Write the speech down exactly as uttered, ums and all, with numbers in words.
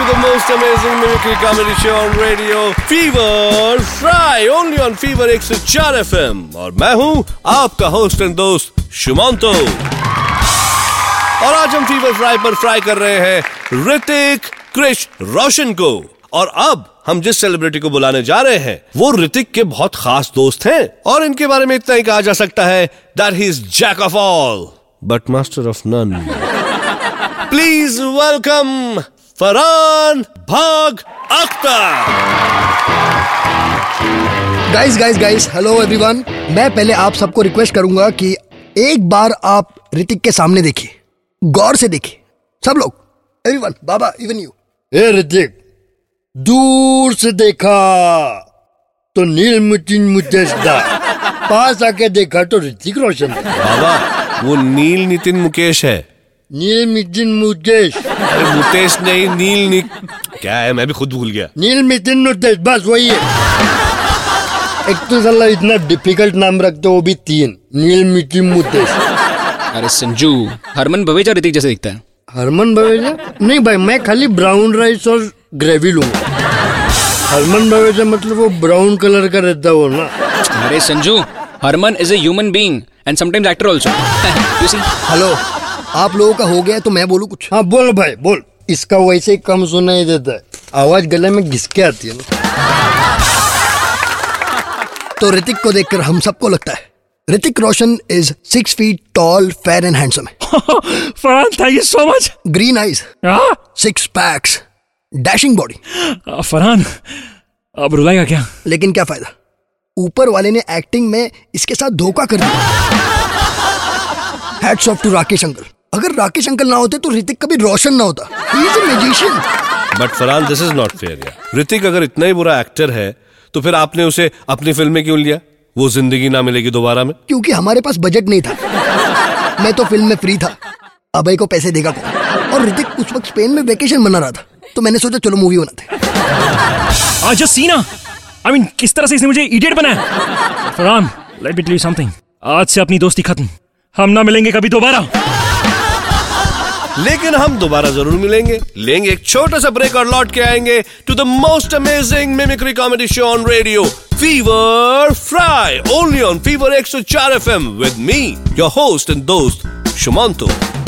to the most amazing mimicry comedy show on radio, Fever Fry, only on Fever one oh four F M. और मैं हूँ आपका host and दोस्त शुमांतो। और आज हम फीवर फ्राई पर फ्राई कर रहे हैं ऋतिक कृष रोशन को। और अब हम जिस सेलिब्रिटी को बुलाने जा रहे हैं वो ऋतिक के बहुत खास दोस्त हैं और इनके बारे में इतना ही कहा जा सकता है that he is jack of all but master of none. Please welcome Farhan Bhaag Akhtar. Guys guys guys hello everyone. मैं पहले आप सबको रिक्वेस्ट करूंगा कि एक बार आप ऋतिक के सामने देखिए, गौर से देखिए सब लोग, एवरीवन, बाबा, इवन यू। ए ऋतिक, दूर से देखा तो नील मुचिन मुचेस्दा, पास आके देखा तो ऋतिक रोशन। बाबा वो नील नितिन मुकेश है। नील मितिन मुकेश, अरे मुकेश नहीं, नील नि... क्या है, मैं भी खुद भूल गया। नील मितिन मुकेश, बस वही है। एक तो साला इतना डिफिकल्ट नाम रखते वो भी तीन, नील मितिन मुकेश। अरे संजू, हरमन भवेजा ऋतिक जैसे दिखता है। हरमन भवेजा नहीं भाई, मैं खाली ब्राउन राइस और ग्रेवी लूंगा। हरमन भवेजा मतलब वो ब्राउन कलर का रहता है वो ना। अरे Sanju, Harman is a human being and sometimes actor also. You see. Hello, आप लोगों का हो गया तो मैं बोलूं कुछ? हाँ बोल भाई बोल। इसका वैसे ही कम सुनाई देता है, आवाज गले में घिसके आती है ना। तो ऋतिक को देखकर हम सबको लगता है Hrithik Roshan is six feet tall, fair and handsome है। Farhan, thank you so much. Green eyes, six packs, dashing body. Farhan, अब रुलाएगा क्या? लेकिन क्या फायदा, ऊपर वाले ने एक्टिंग में इसके साथ धोखा कर दिया। Hats off to Rakesh uncle. अगर राकेश अंकल ना होते तो ऋतिक कभी रोशन ना होता। He is a magician. But Farhan, this is not fair यार। ऋतिक अगर इतना ही बुरा एक्टर है तो फिर आपने उसे अपनी फिल्म में क्यों लिया? वो जिंदगी ना मिलेगी दोबारा में। क्योंकि हमारे पास बजट नहीं था। मैं तो फिल्म में फ्री था, अभय को पैसे देगा कौन? और ऋतिक उस वक्त स्पेन में वेकेशन मना रहा था, तो मैंने सोचा चलो मूवी बनाते। आज सीना, आई मीन किस तरह से इसने मुझे इडियट बनाया। Farhan, let me tell you something, आज से अपनी दोस्ती खत्म, हम ना मिलेंगे कभी दोबारा। लेकिन हम दोबारा जरूर मिलेंगे, लेंगे एक छोटा सा ब्रेक और लौट के आएंगे to the most amazing mimicry comedy show on radio, Fever Fry, only on Fever one oh four F M with me, your host and दोस्त शुमांतो।